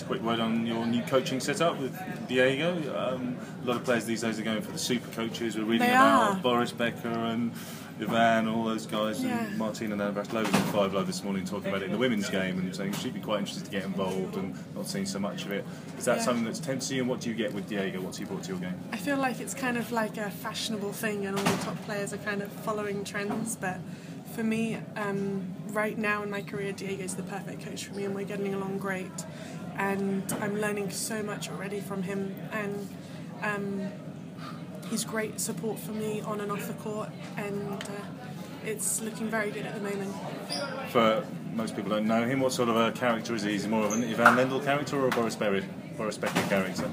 quick word on your new coaching setup with Diego. A lot of players these days are going for the super coaches. We're reading about Boris Becker and Ivan, all those guys, and Martina Navratilova in 5 Live this morning talking about it in the women's game and saying she'd be quite interested to get involved and not seeing so much of it. Is that something that's tempts you, and what do you get with Diego? What's he brought to your game? I feel like it's kind of like a fashionable thing and all the top players are kind of following trends, but for me, right now in my career, Diego's the perfect coach for me and we're getting along great and I'm learning so much already from him, and he's great support for me on and off the court, and it's looking very good at the moment. For most people don't know him, what sort of a character is he? Is he more of an Ivan Lendl character or a Boris Becker character?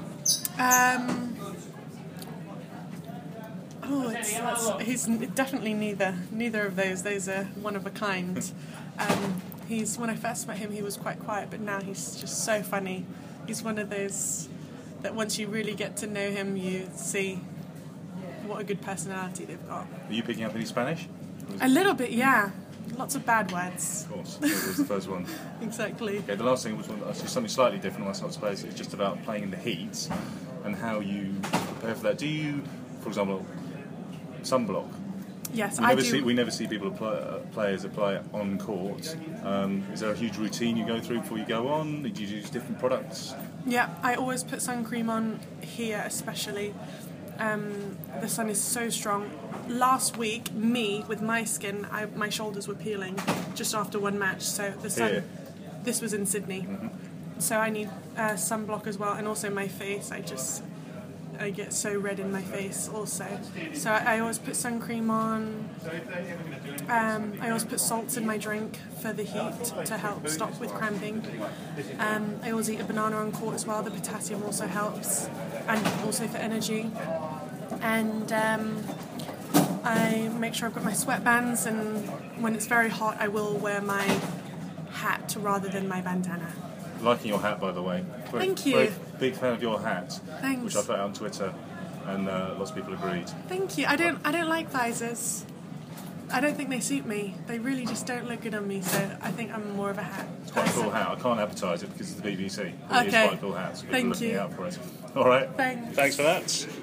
He's definitely neither of those. Those are one of a kind. When I first met him, he was quite quiet, but now he's just so funny. He's one of those that once you really get to know him, you see what a good personality they've got. Are you picking up any Spanish? A little bit, yeah. Lots of bad words. Of course, that was the first one. Exactly. Okay, the last thing was something slightly different, I suppose. It's just about playing in the heat and how you prepare for that. Do you, for example, sunblock? Yes, I do. We never see people players apply on court. Is there a huge routine you go through before you go on? Do you use different products? Yeah, I always put sun cream on here, especially. The sun is so strong. Last week, with my skin, my shoulders were peeling just after one match. So the sun. Here. This was in Sydney. Mm-hmm. So I need sunblock as well, and also my face. I get so red in my face also. So I always put sun cream on. I always put salts in my drink for the heat to help stop with cramping. I always eat a banana on court as well. The potassium also helps, and also for energy. And I make sure I've got my sweatbands, and when it's very hot I will wear my hat rather than my bandana. Liking your hat, by the way. Thank you. Very big fan of your hat. Thanks. Which I put out on Twitter, and lots of people agreed. Thank you. I don't like visors. I don't think they suit me. They really just don't look good on me, so I think I'm more of a hat. It's quite a cool hat. I can't advertise it because it's the BBC. But Okay. It is quite a cool hat, so people are looking out for it. All right. Thanks. Thanks for that.